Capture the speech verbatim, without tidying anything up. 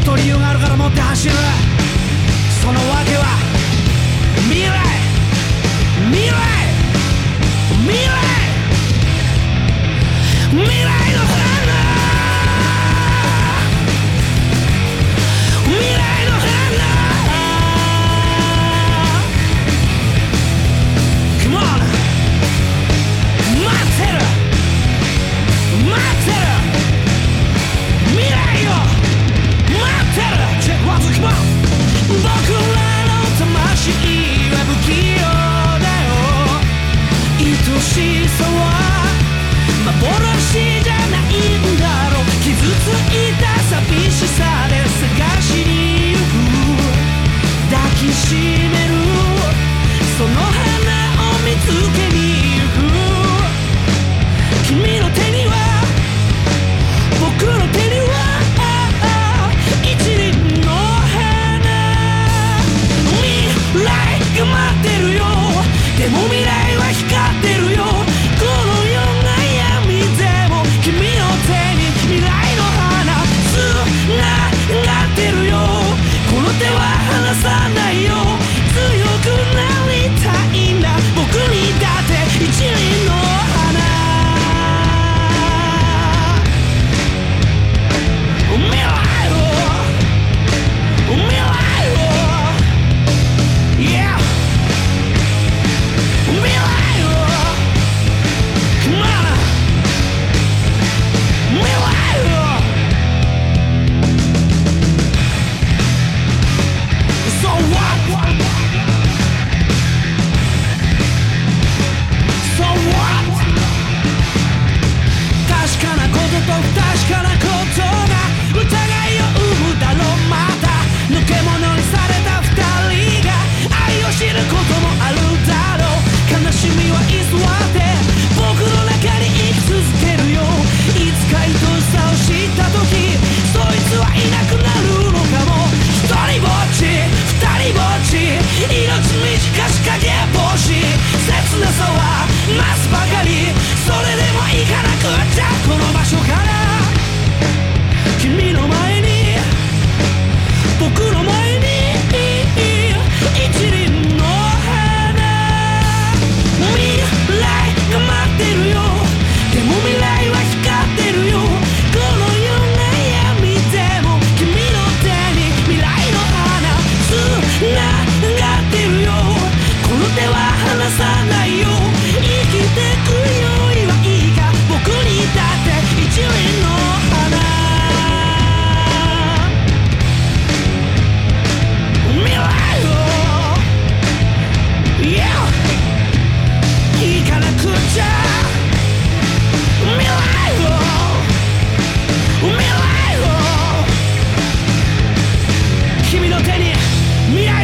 と理由があるから持って走る。その訳は未来未来未来未来の花、未来の花。 Come on 待ってる待ってる未来を待ってる。 Check one two come on。 僕らの魂は不器用だよ。愛しさは幻じゃないんだろう。傷ついた寂しさで探しに行く。抱きしめるその花を見つけに行く。君の手には僕の手には一輪の花。未来が待ってるよ。でも未来は光ってるよ。この世が闇でも君の手に未来の花つながってるよ。この手は離さないよ。強くなりたいんだ僕にだって一輪の花。未来を未来を Yeah 未来を Come on 未来を So what So what 確かなことと不確かなことが疑いを生むだろう。また抜け者にされた二人が愛を知ることもあるだろう。悲しみは居座って僕の中に生き続けるよ。いつか愛しさを知った時そいつはいなくなるのかも。一人ぼっち二人ぼっち命短しかけ星。切なさは増すばかり。それでも行かなくっちゃこの場所から。君の前に僕の前に一輪の花。未来が待ってるよ。でも未来は光ってるよ。この世が闇でも君の手に未来の花つながってるよ。この手は離さないよ。生きてくよりはいいか僕にだって一輪の花。未来を Yeah 行かなくちゃ。未来を未来を君の手に未来